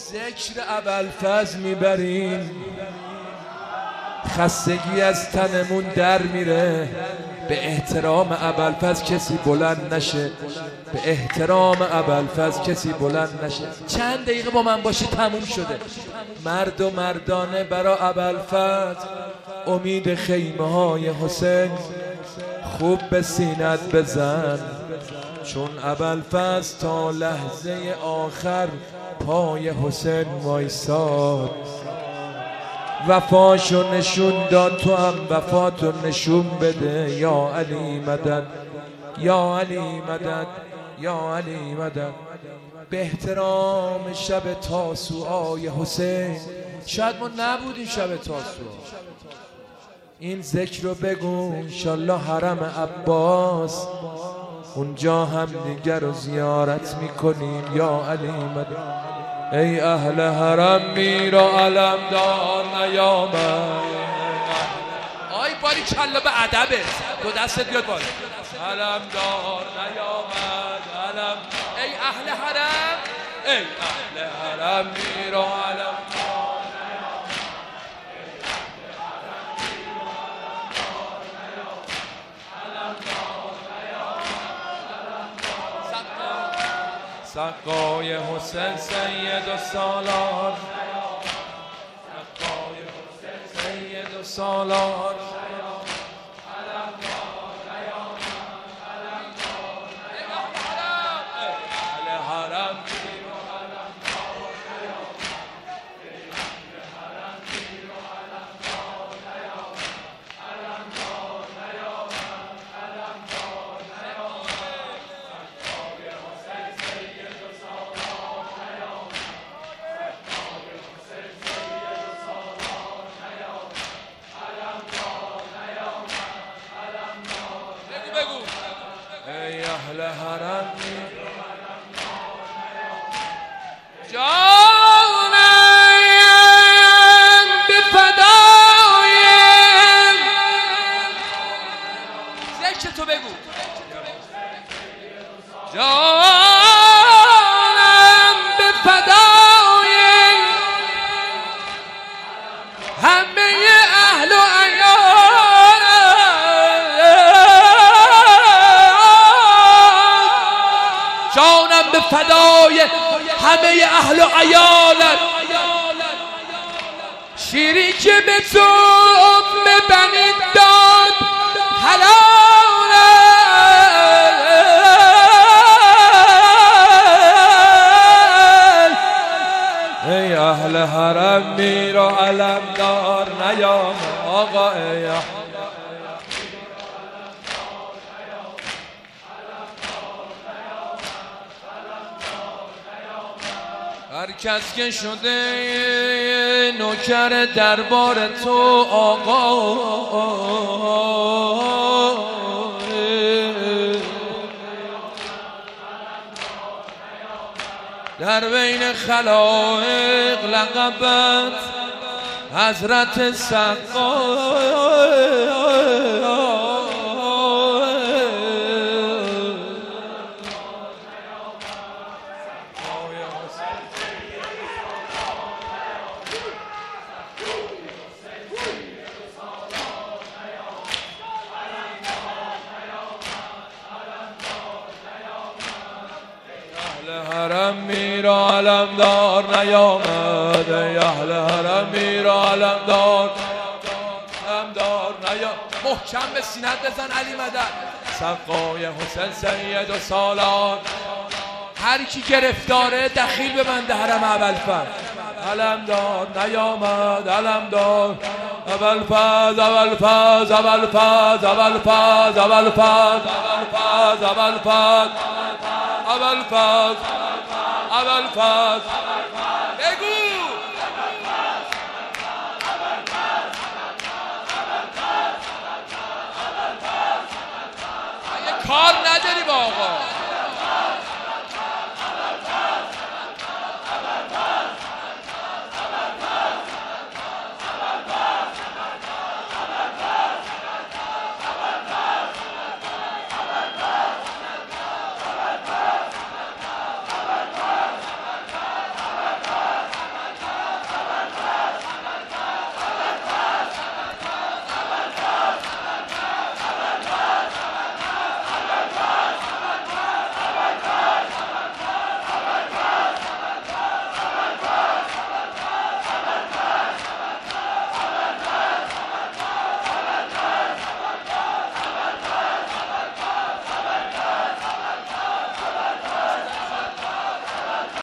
ذکر ابوالفضل میبریم خستگی از تنمون در میره. به احترام ابوالفضل کسی بلند نشه، به احترام ابوالفضل کسی بلند نشه. چند دقیقه با من باشی تموم شده. مرد و مردانه برا ابوالفضل، امید خیمه های حسین، خوب به سینت بزن، چون ابوالفضل تا لحظه آخر پای حسین وایساد. وفاشو نشون داد، تو هم وفاتو نشون بده. یا علی مدد، یا علی مدد، یا علی مدد. به احترام شب تاسوعای حسین، شاید ما نبودیم شب تاسوعا، این ذکر رو بگو انشالله حرم عباس اونجا هم دیگر رو زیارت میکنیم. یا علی مدد. ای اهل حرم میر و علمدار نیامد. آی باری کلا به ادبه، دو دستت بیاد بالا. علمدار نیامد علم. ای اهل حرم، ای اهل حرم میر و علمدار نیامد. سقای حسین سید و سالار، سقای حسین سید و سالار. ای اهل حرم جانم به فدای ذکر تو بگو. جانم به فدای همه اهل و جانم به فدای همه اهل و عیالت. شیری که به تو ام بنی داد حلال. ای اهل حرم میر و علمدار نیامد. آقا ای هر کس که شده نوکر دربار تو آقا، در بین خلائق لقبت حضرت سقا. حرم میر و علمدار نیامد. ای اهل حرم میر و علمدار نیامد. محکم به سینت بزن علی مدد. سقای حسین سید و سالار. هر کی گرفتاره دخیل به بنده حرم ابوالفضل. علمدار نیامد علمدار. ابوالفضل ابوالفضل ابوالفضل ابوالفضل ابوالفضل ابوالفضل ابوالفضل ابوالفضل بگو. کار نداری با آقا.